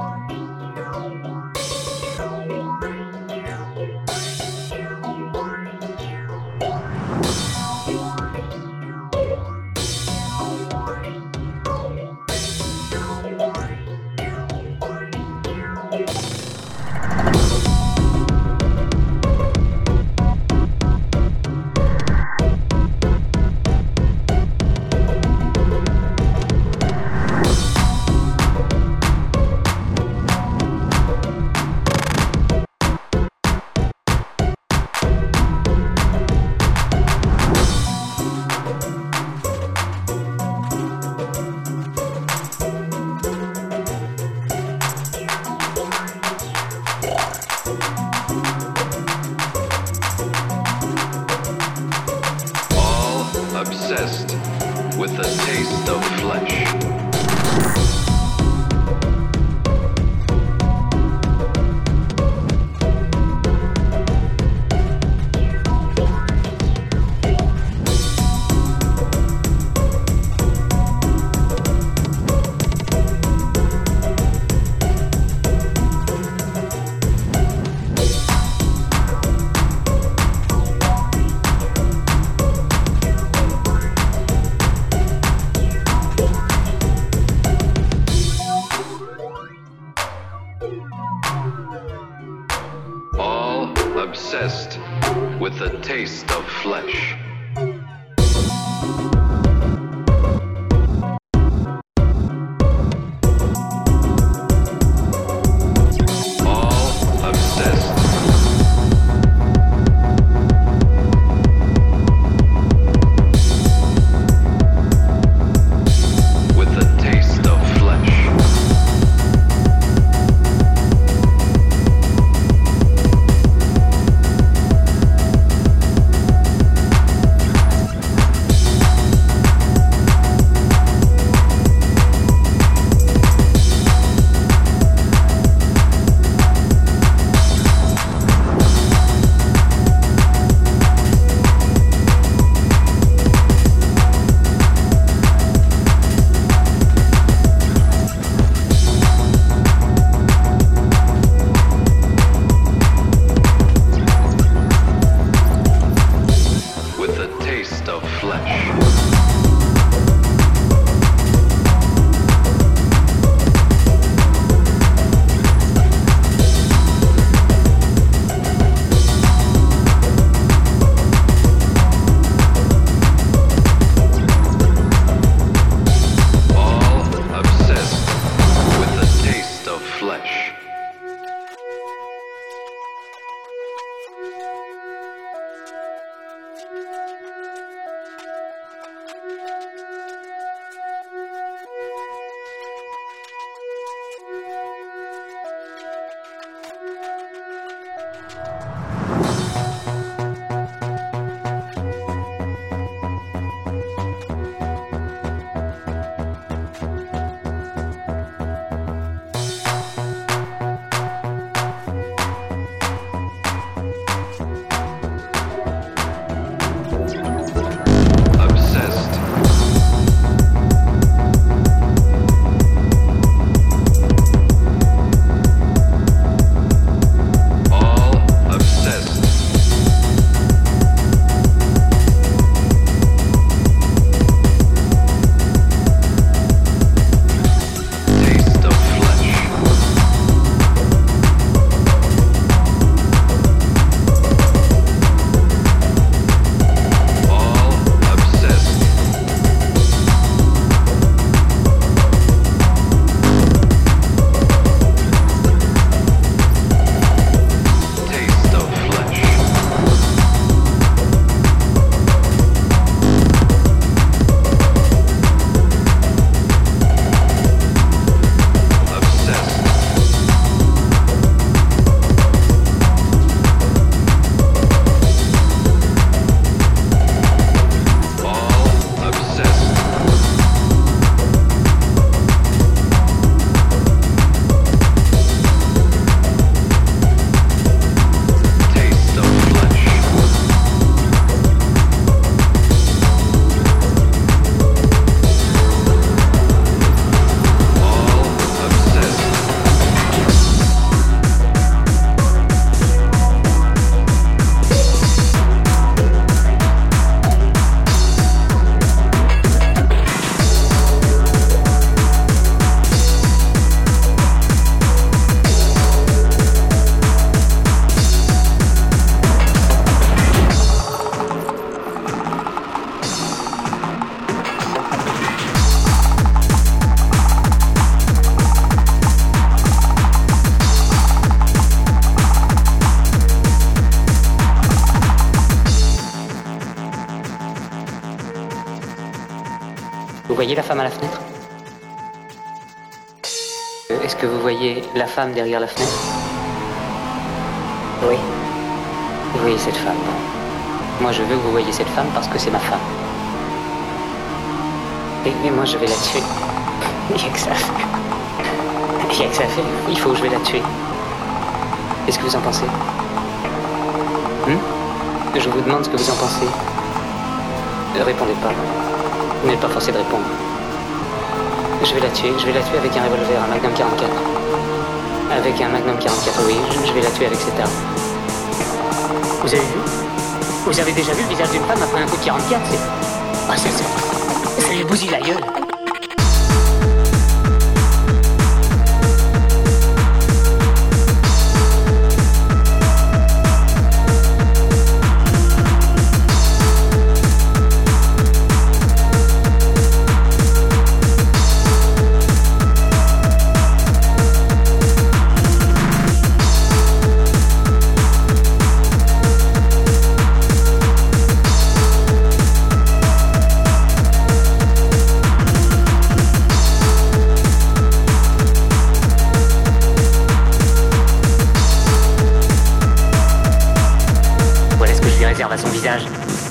Obsessed with the taste of flesh. All obsessed with the taste of flesh. voyez la femme à la fenêtre? Est-ce que vous voyez la femme derrière la fenêtre? Oui. Vous voyez cette femme. Moi, je veux que vous voyez cette femme parce que c'est ma femme. Et moi, je vais la tuer. Il n'y a que ça à faire. Il n'y a que ça à faire. Il faut que je vais la tuer. Qu'est-ce que vous en pensez? Je vous demande ce que vous en pensez. Ne répondez pas. Vous n'êtes pas forcé de répondre. Je vais la tuer avec un revolver, un Magnum 44. Avec un Magnum 44, oui, je vais la tuer avec cette arme. Vous avez vu? Vous avez déjà vu le visage d'une femme après un coup de 44? Ah, ça lui bousille la gueule. À son visage.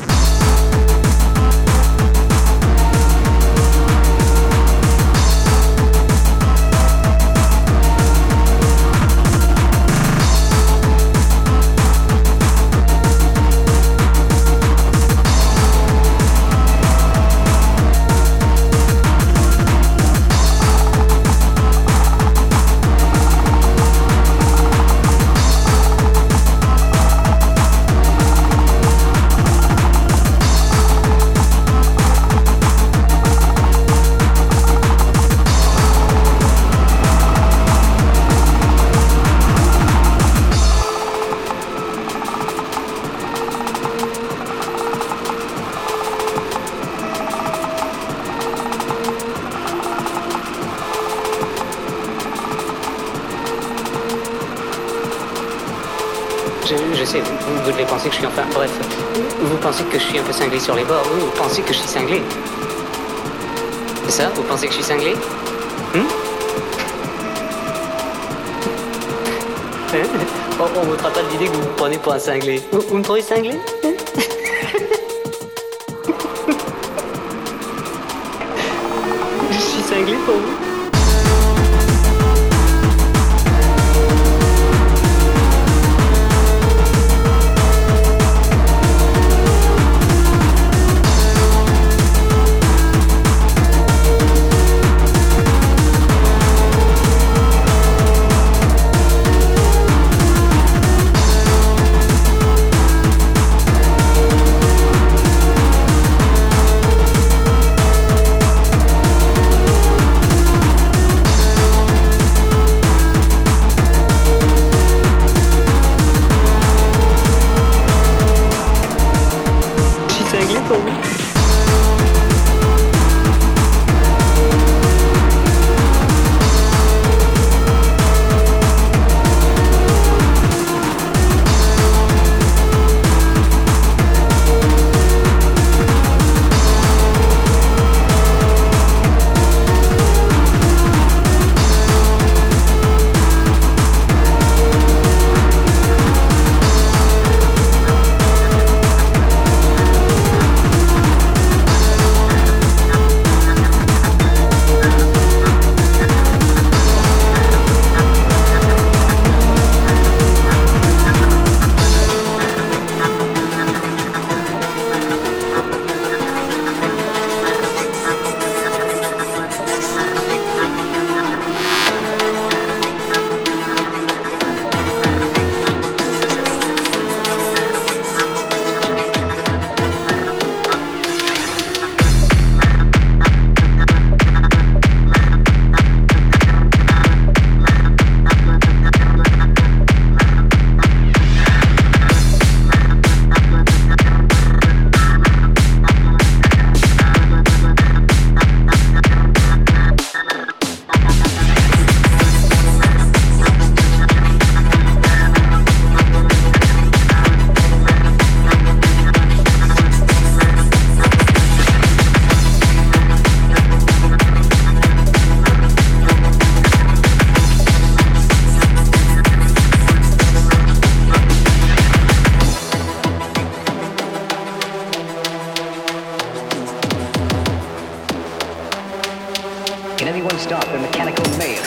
Je sais, vous devez penser que je suis enfin... Bref, vous pensez que je suis un peu cinglé sur les bords. Oui, vous pensez que je suis cinglé. C'est ça? Vous pensez que je suis cinglé? On ne votera pas de l'idée que vous me prenez pour un cinglé. Vous me trouvez cinglé? Je suis cinglé pour vous? stop the mechanical maze.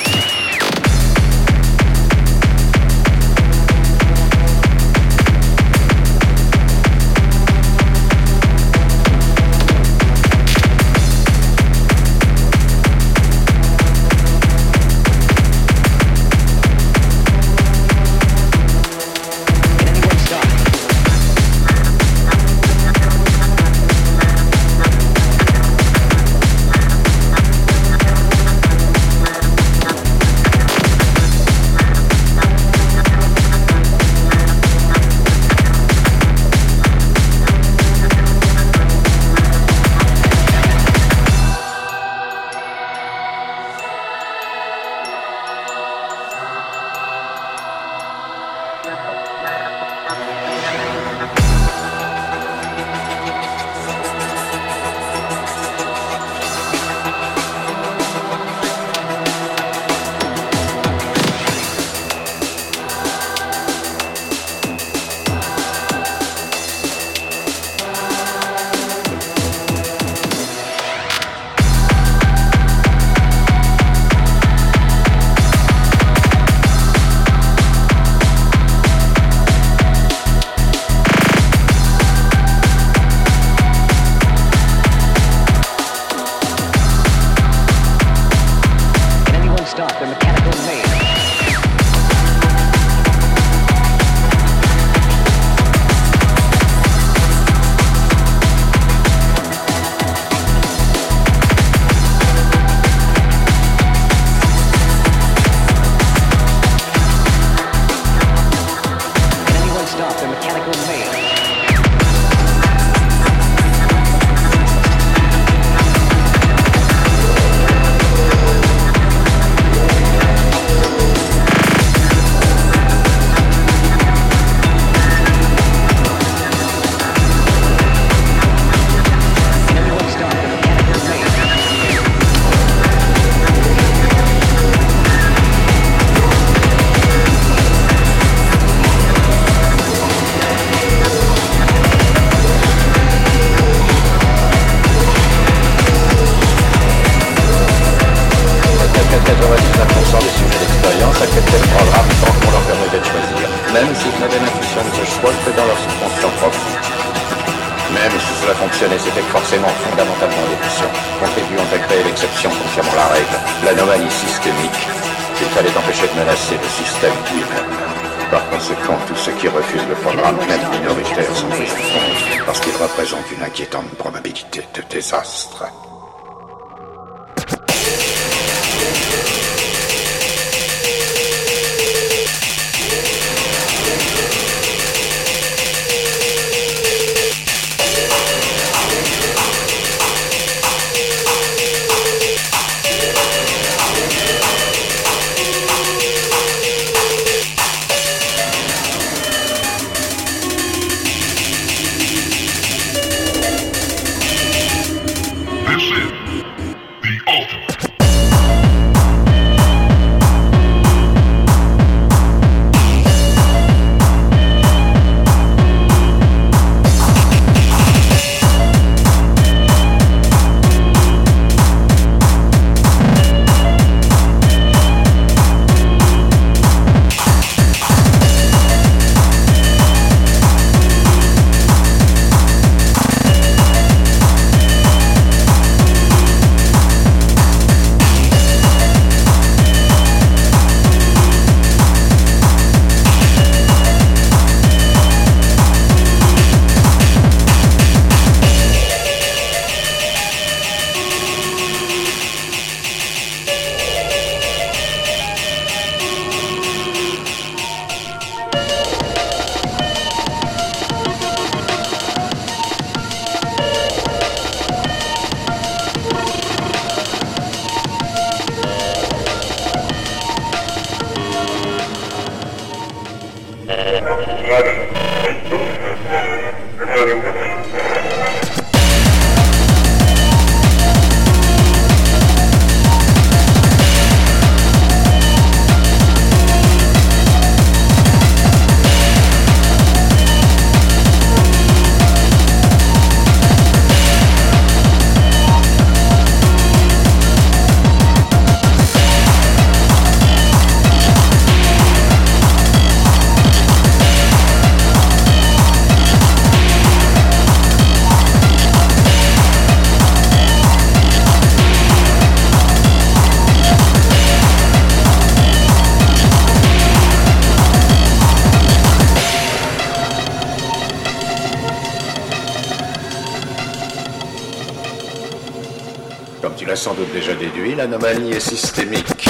sans doute déjà déduit, l'anomalie est systémique.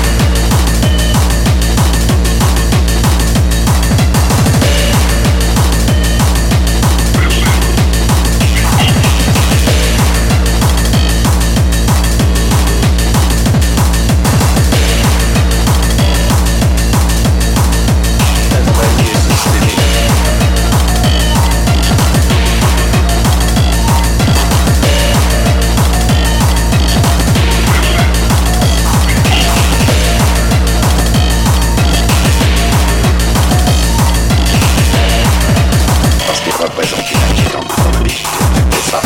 Représente une inquiétante probabilité de farce.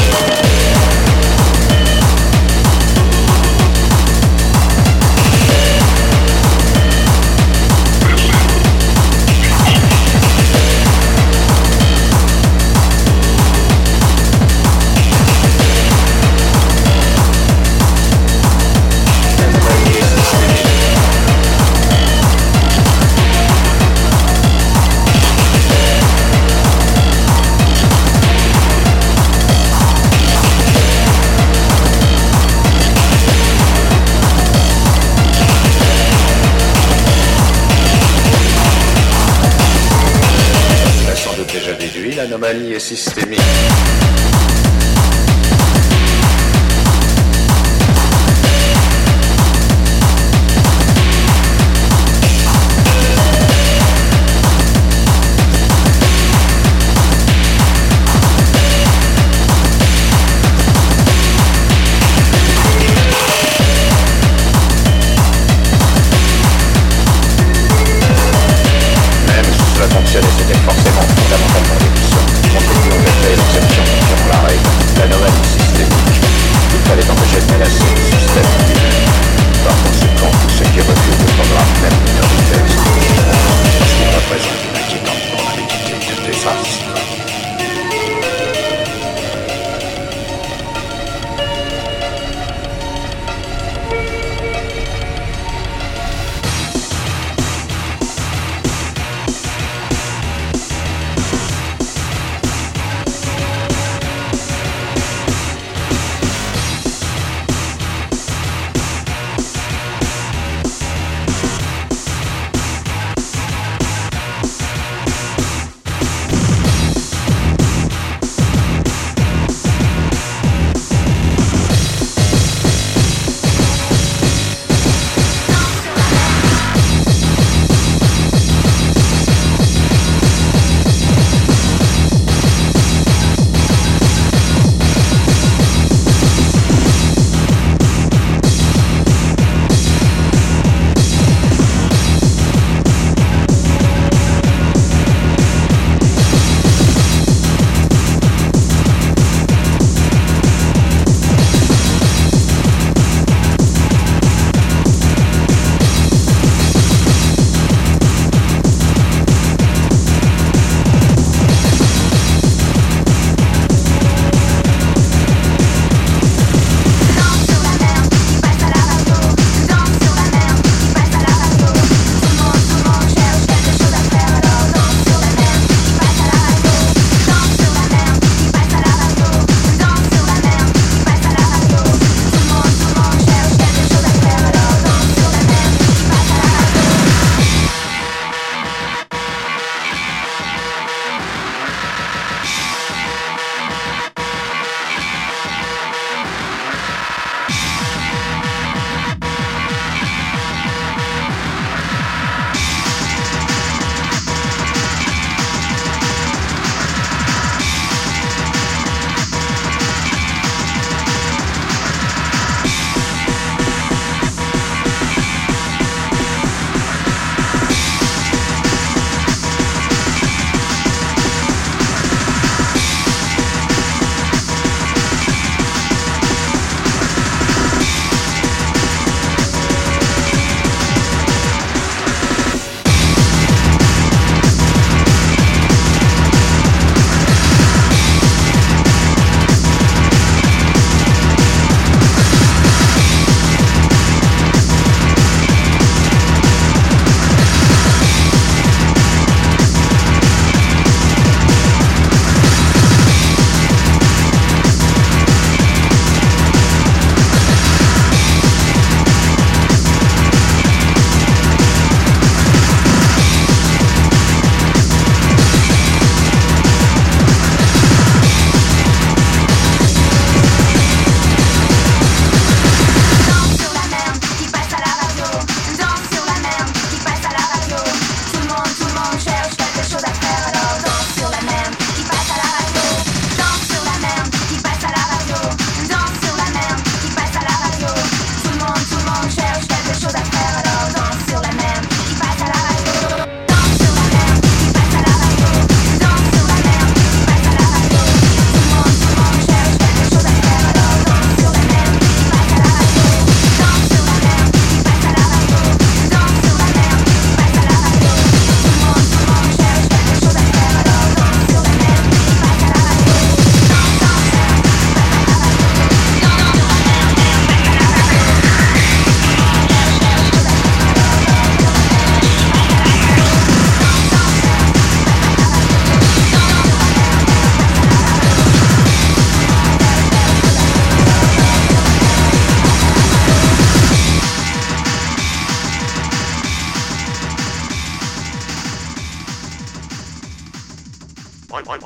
Déjà déduit, l'anomalie est systémique. Même si cela fonctionnait, c'était forcément fondamentalement déficient, compte tenu de l'exception.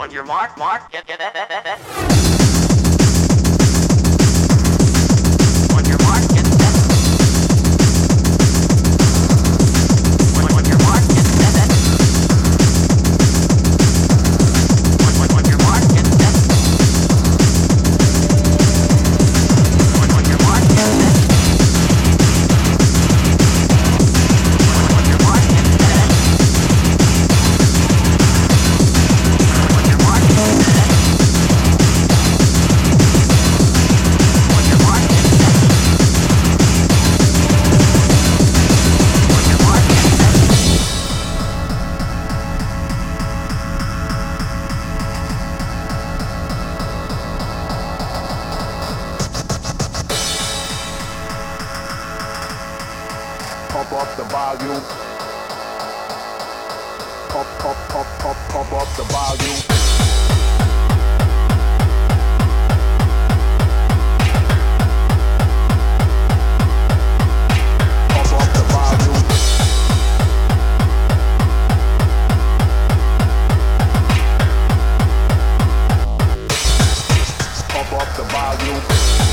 On your mark, get that. On your mark, get set. On your mark, get set. On your mark, get set. On your mark, get set. On your mark, get set. On your mark, get set. On your mark, get set. On your mark, get set. Pump up the volume. Pump up the volume. Pump up the volume. Pump up the volume.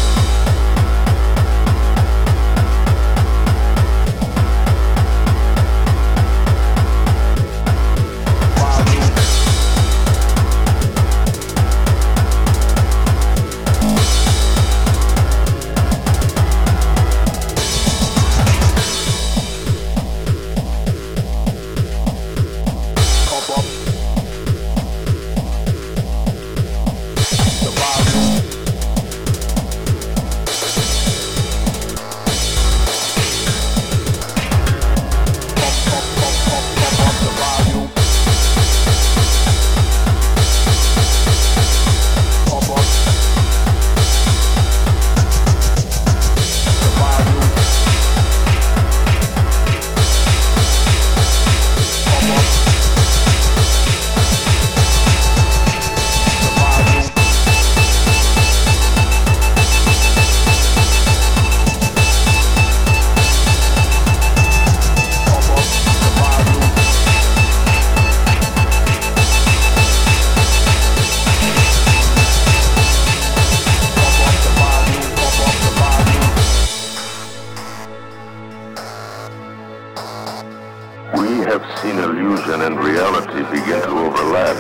We have seen illusion and reality begin to overlap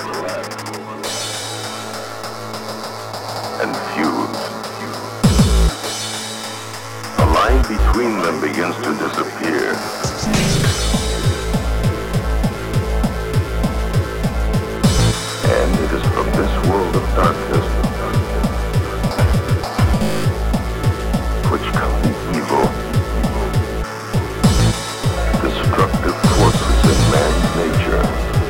and fuse. The line between them begins to disappear. And it is from this world of darkness which comes the evil, destructive forces in man's nature.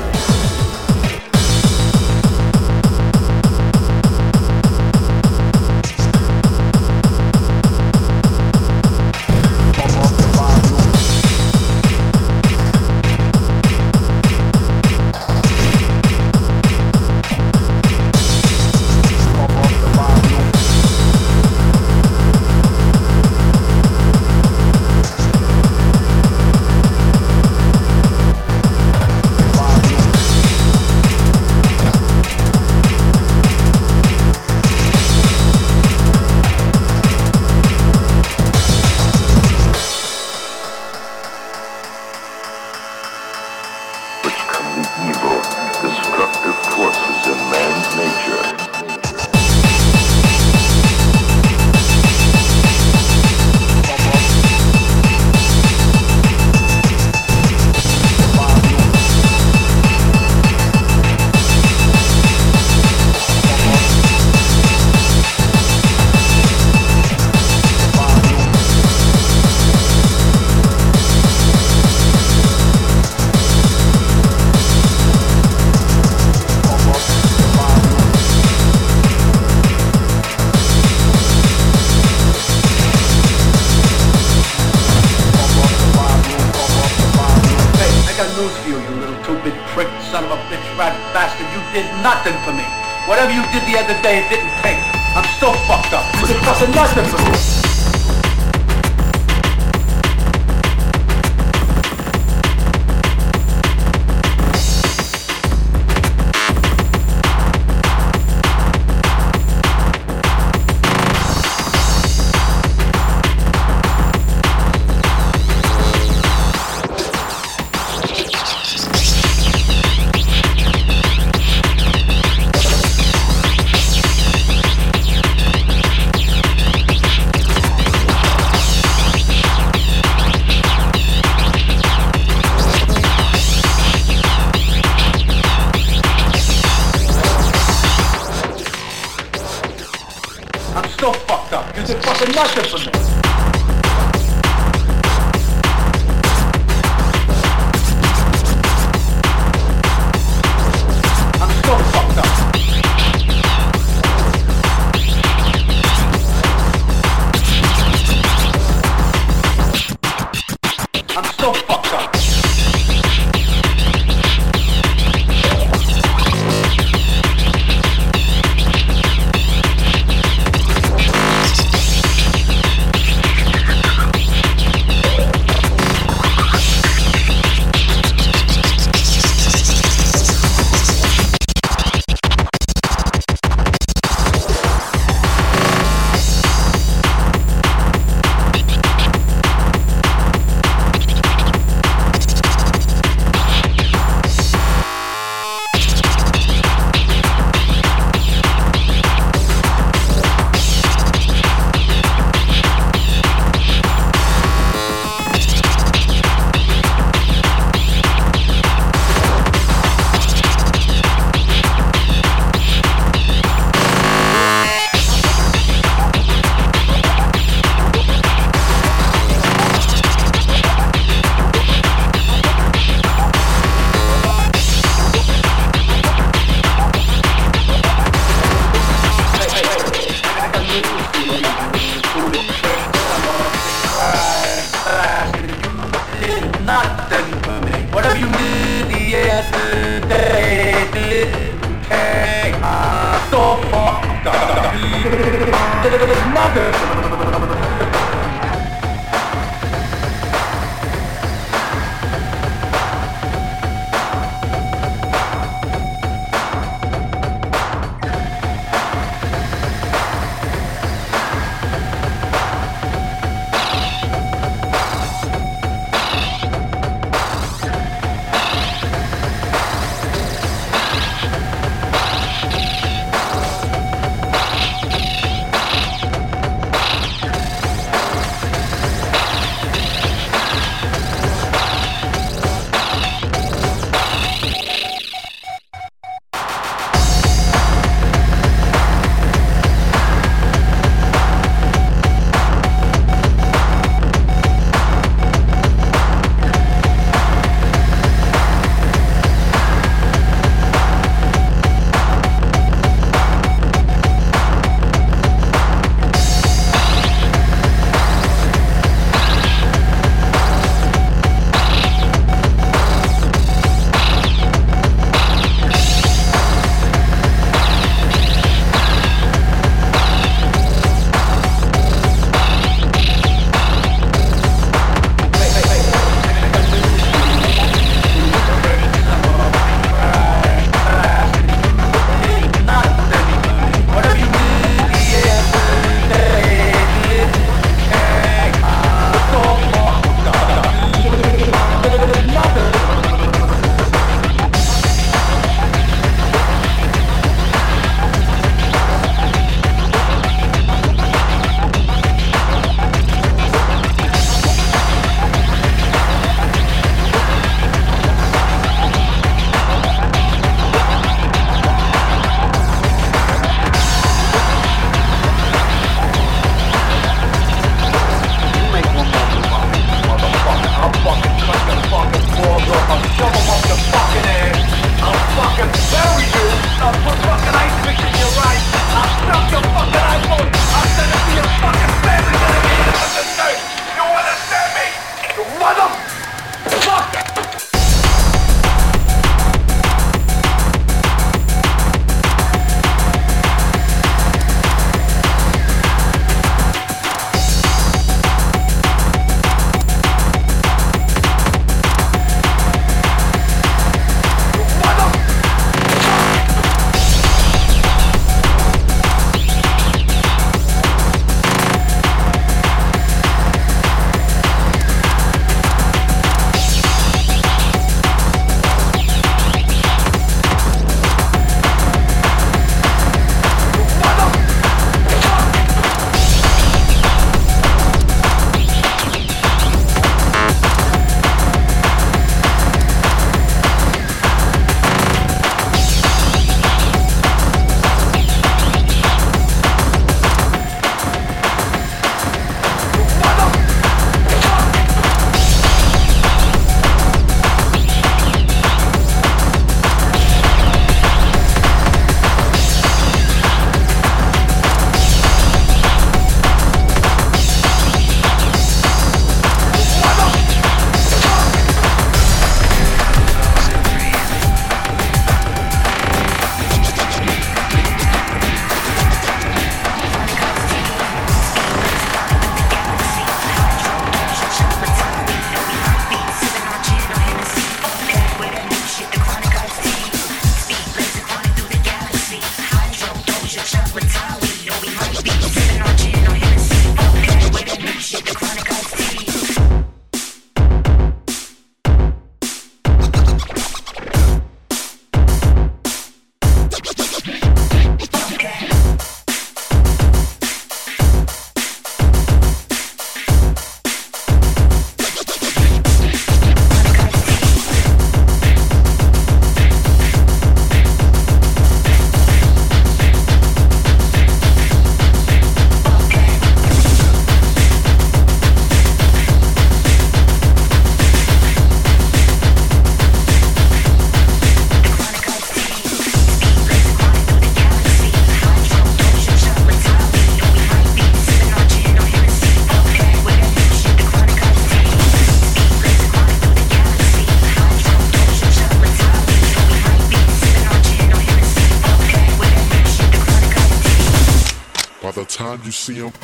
Nothing for me. Whatever you did the other day, it didn't pay. I'm still fucked up. You did fucking nothing for me. nothing for me. I'm so fucked up. I'm so fucked up. Nothing for me. Whatever you did yesterday didn't take. I'm so fucked up. There's nothing. kind you see 'em.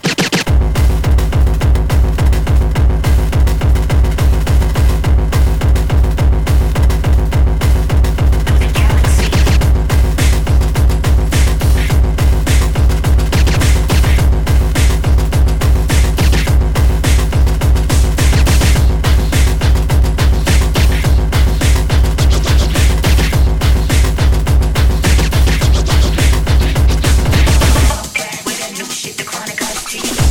With that new shit, the chronic ice tea.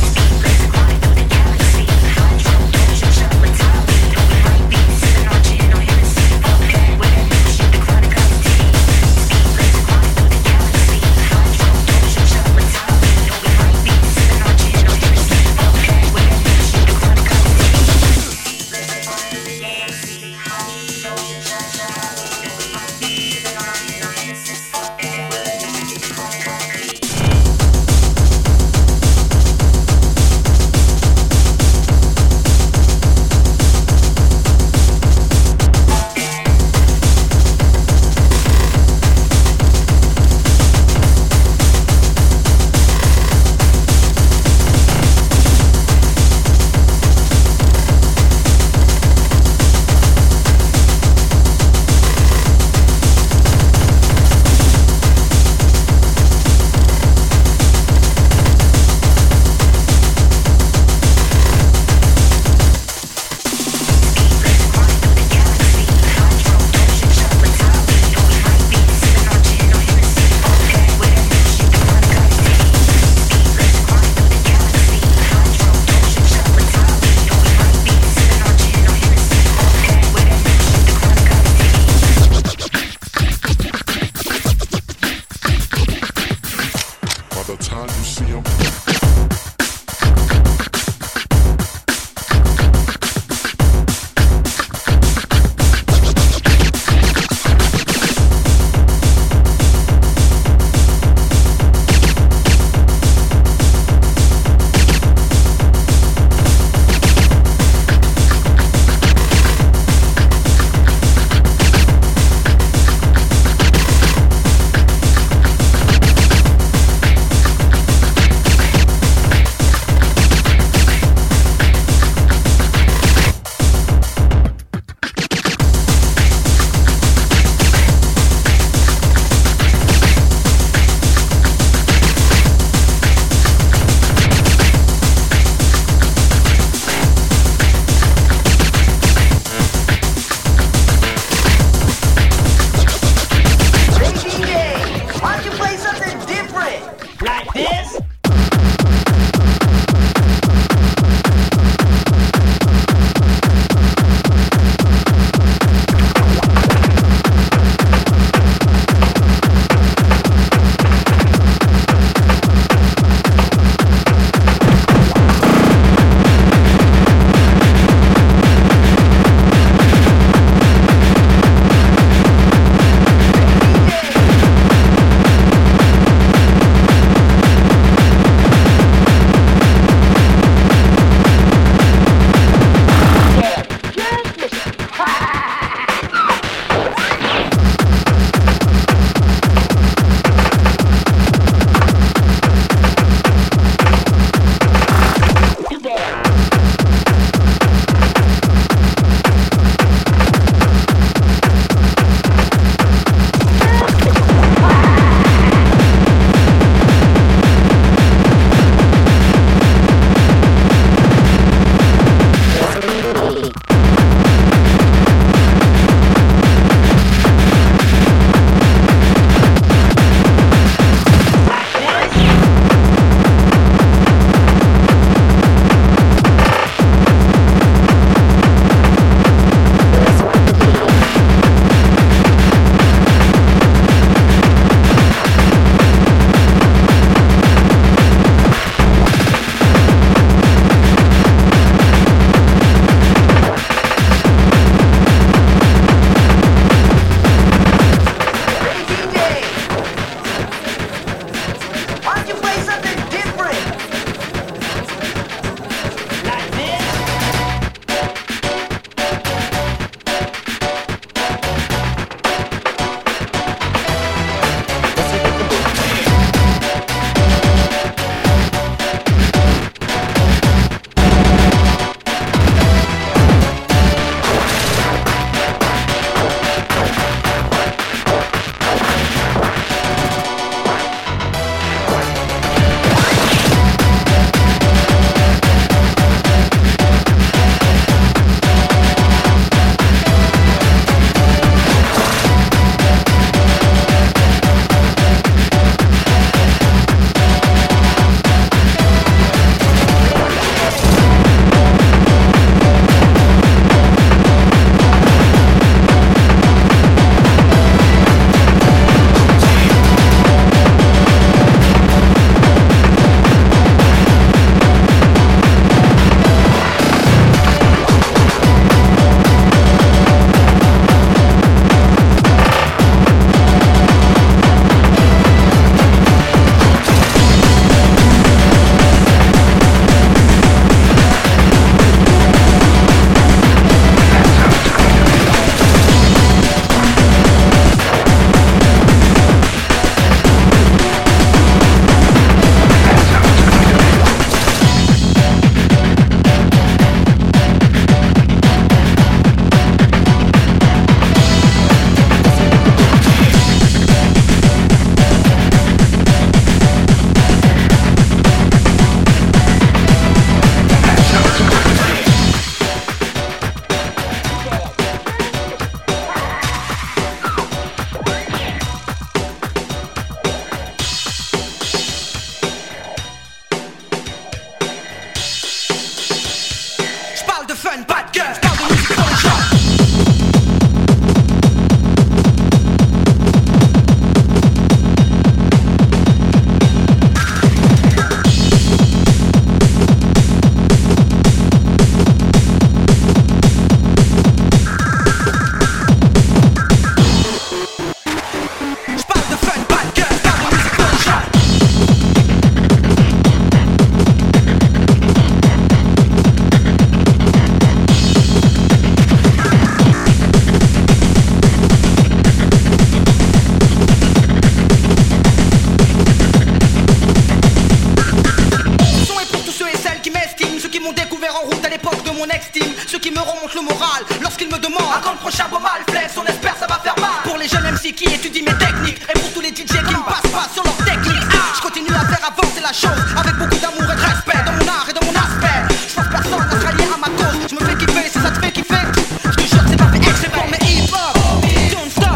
monte le moral lorsqu'il me demande à quand le prochain beau mal flex, on espère ça va faire mal. Pour les jeunes MC qui étudient mes techniques et pour tous les DJ qui me passent pas sur leur technique, je continue à faire avancer la chose avec beaucoup d'amour et de respect dans mon art et dans mon aspect. Je force personne à se rallier à ma cause, je me fais kiffer si ça te fait kiffer. Je te jure c'est pas fait exprès pour mes hip-hop. Don't stop.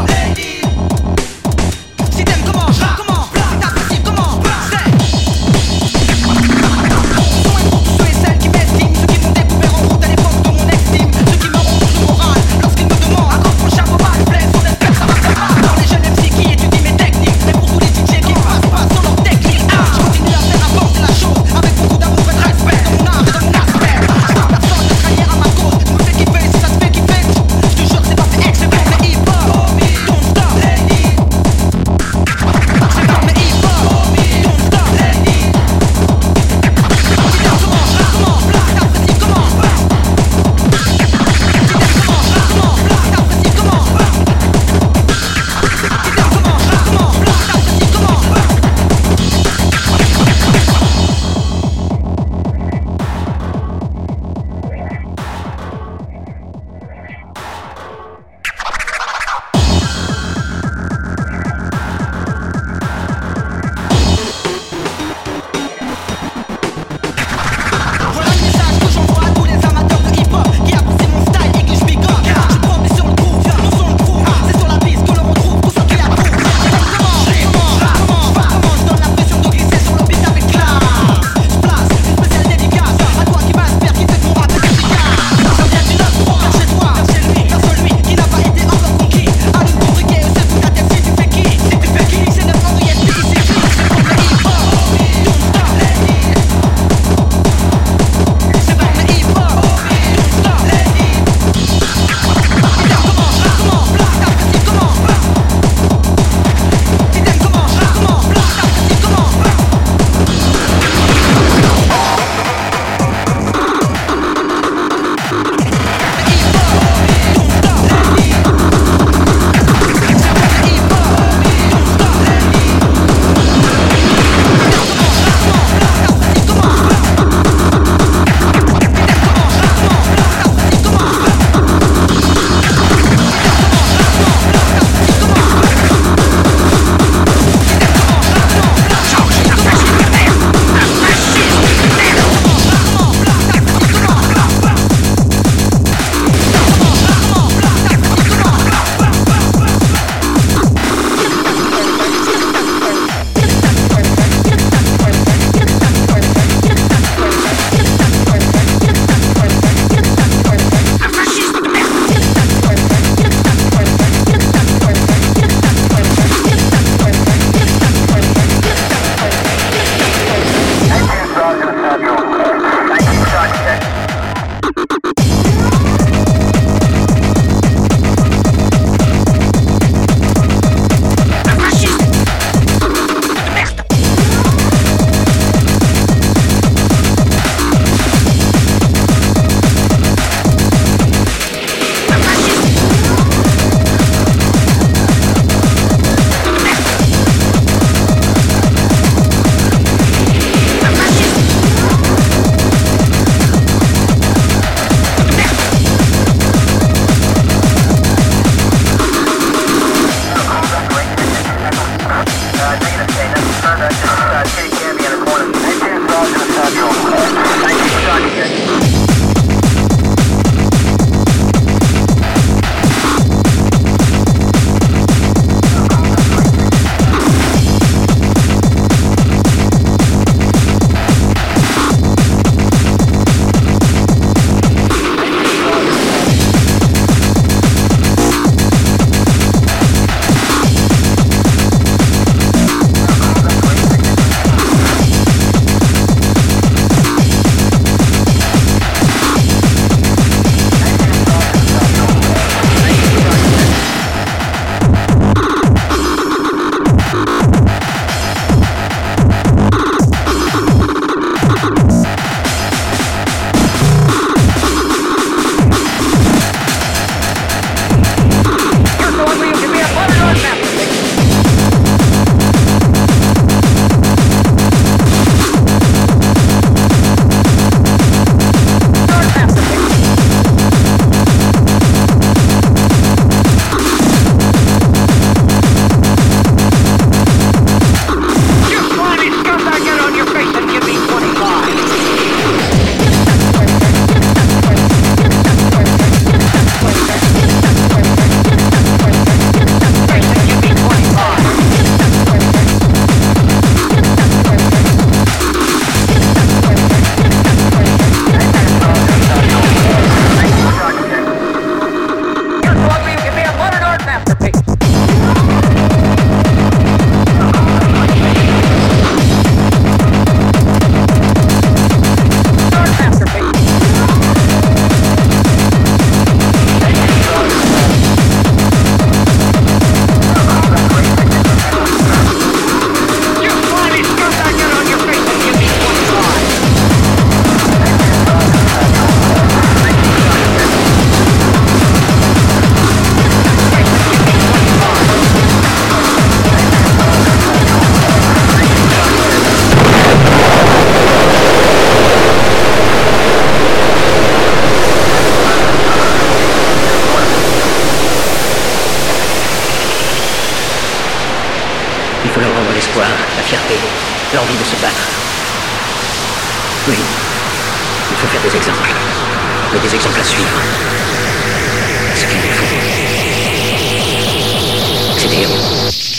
Si t'aimes comment, je comment, si t'apprécies comment, c'est. Son est pour tous ceux et celles qui m'estiment, ceux qui m'ont découvert en route à l'époque de mon estime, ceux qui me remontent le moral lorsqu'ils me demandent à quand le prochain beau mal flex, on espère ça va faire mal. Dans les jeunes MC qui étudient mes techniques, et pour tous les DJ qui me passent pas sur leur technique, je continue à faire avancer la chose fierté, l'envie de se battre. Oui, il faut faire des exemples, mais des exemples à suivre. Ce qu'il nous faut, c'est des héros.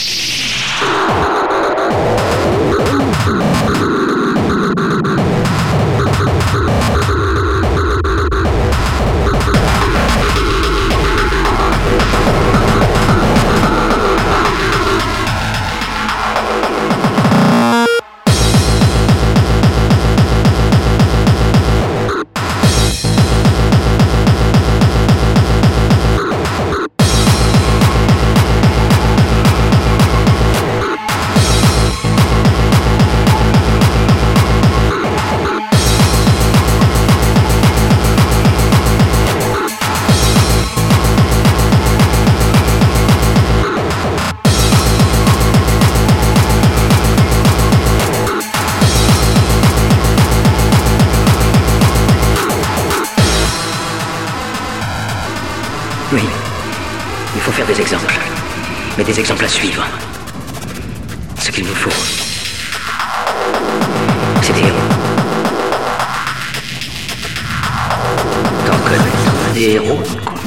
Oui, il faut faire des exemples, mais des exemples à suivre. Ce qu'il nous faut, c'est des héros. T'en connais des héros dans le coin?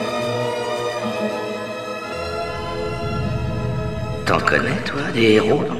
T'en connais, toi, des héros dans